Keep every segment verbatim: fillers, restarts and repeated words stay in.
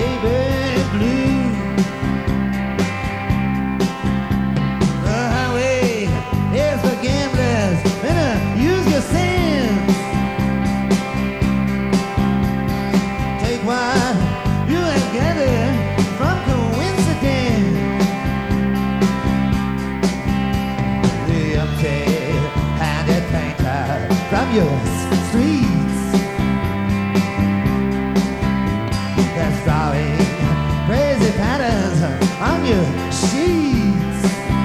baby blue. The highway is for gamblers, better use your sense. Take what you have gathered from coincidence. The empty-handed painter from your streets that's drawing crazy patterns on your sheets.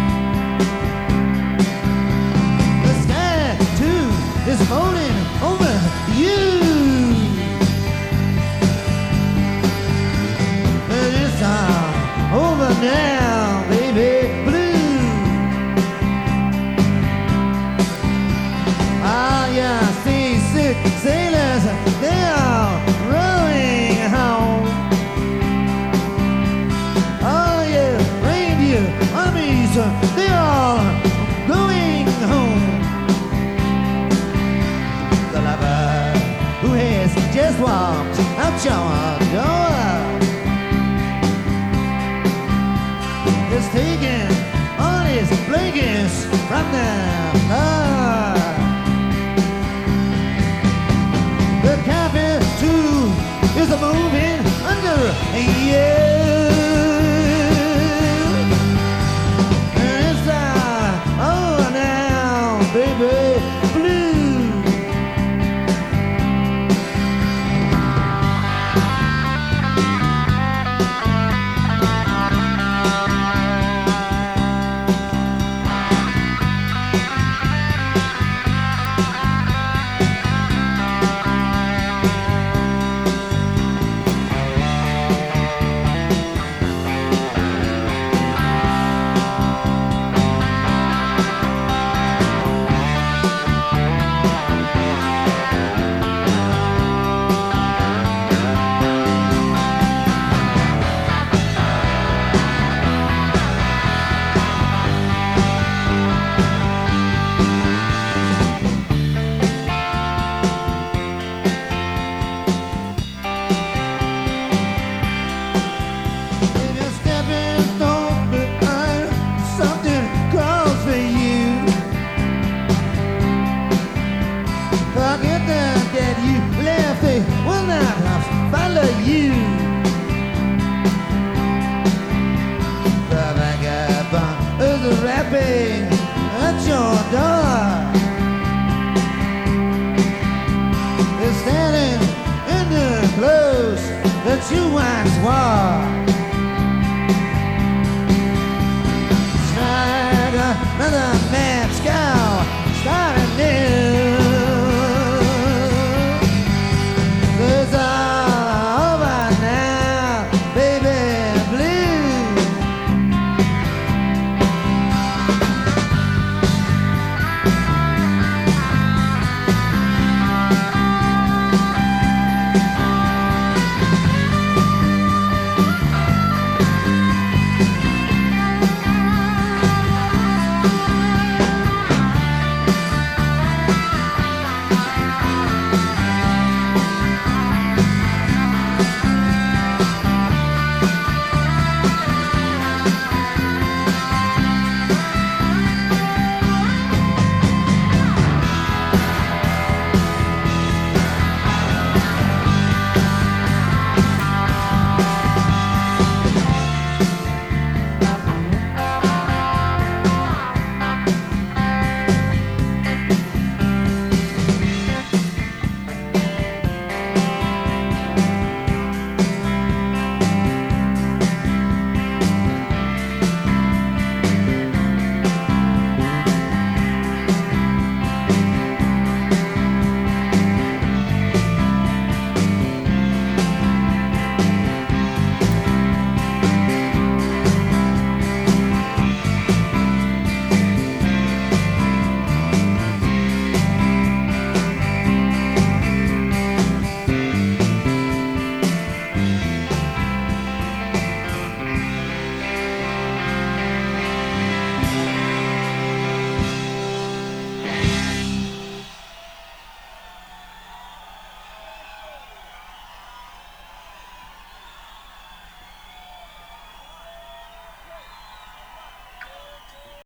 The sky too is folding over you. It's all over now, baby blue. Ah, yeah, seasick sailors, they are rowing home. Oh, yeah, reindeer armies, they are going home. The lover who has just walked out your door is taking all his blankets from the floor. The cabin too is moving under you. And it's all over now, baby blue. If you're stepping stone behind, something calls for you. Forget them that you left, they will not follow you. The vagabond is rapping at your door. They're standing in the clothes that you once wore.